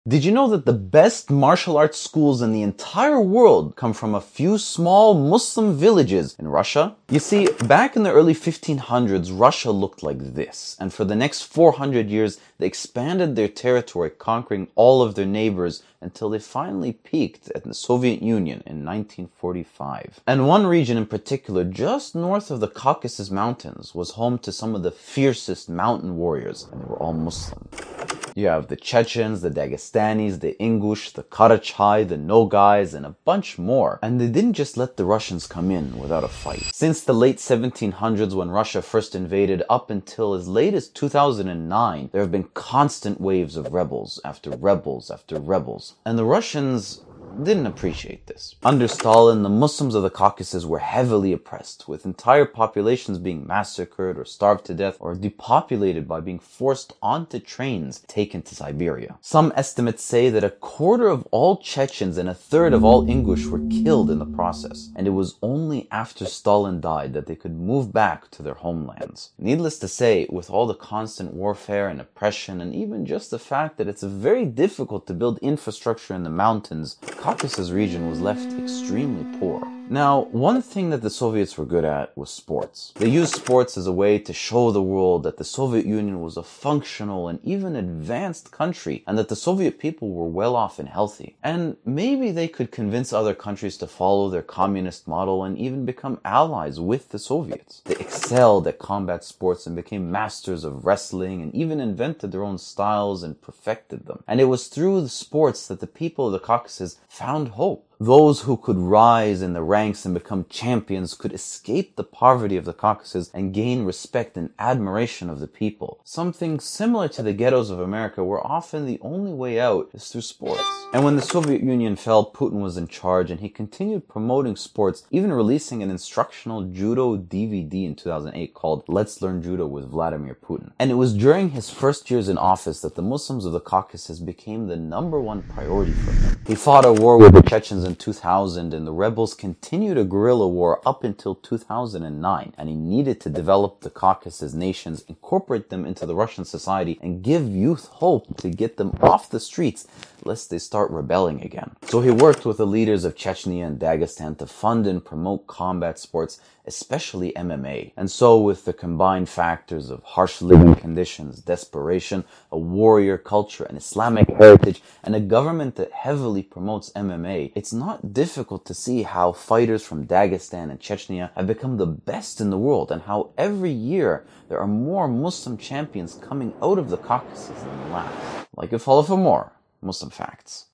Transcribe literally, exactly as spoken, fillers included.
Did you know that the best martial arts schools in the entire world come from a few small Muslim villages in Russia? You see, back in the early fifteen hundreds, Russia looked like this, and for the next four hundred years, they expanded their territory, conquering all of their neighbors until they finally peaked at the Soviet Union in nineteen forty-five. And one region in particular, just north of the Caucasus Mountains, was home to some of the fiercest mountain warriors, and they were all Muslim. You have the Chechens, the Dagestanis, the Ingush, the Karachay, the Nogais, and a bunch more. And they didn't just let the Russians come in without a fight. Since the late seventeen hundreds, when Russia first invaded, up until as late as two thousand nine, there have been constant waves of rebels after rebels after rebels. And the Russians didn't appreciate this. Under Stalin, the Muslims of the Caucasus were heavily oppressed, with entire populations being massacred or starved to death or depopulated by being forced onto trains taken to Siberia. Some estimates say that a quarter of all Chechens and a third of all Ingush were killed in the process, and it was only after Stalin died that they could move back to their homelands. Needless to say, with all the constant warfare and oppression, and even just the fact that it's very difficult to build infrastructure in the mountains, the Caucasus region was left extremely poor. Now, one thing that the Soviets were good at was sports. They used sports as a way to show the world that the Soviet Union was a functional and even advanced country, and that the Soviet people were well off and healthy. And maybe they could convince other countries to follow their communist model and even become allies with the Soviets. They excelled at combat sports and became masters of wrestling and even invented their own styles and perfected them. And it was through the sports that the people of the Caucasus found hope. Those who could rise in the ranks and become champions could escape the poverty of the Caucasus and gain respect and admiration of the people. Something similar to the ghettos of America, where often the only way out is through sports. And when the Soviet Union fell, Putin was in charge, and he continued promoting sports, even releasing an instructional judo D V D in two thousand eight called Let's Learn Judo with Vladimir Putin. And it was during his first years in office that the Muslims of the Caucasus became the number one priority for him. He fought a war with the Chechens in two thousand, and the rebels continued a guerrilla war up until two thousand nine, and he needed to develop the Caucasus nations, incorporate them into the Russian society, and give youth hope to get them off the streets lest they start rebelling again. So he worked with the leaders of Chechnya and Dagestan to fund and promote combat sports, especially M M A. And so, with the combined factors of harsh living conditions, desperation, a warrior culture, an Islamic heritage, and a government that heavily promotes M M A, it's not difficult to see how fighters from Dagestan and Chechnya have become the best in the world, and how every year there are more Muslim champions coming out of the Caucasus than the last. Like it, follow for more Muslim facts.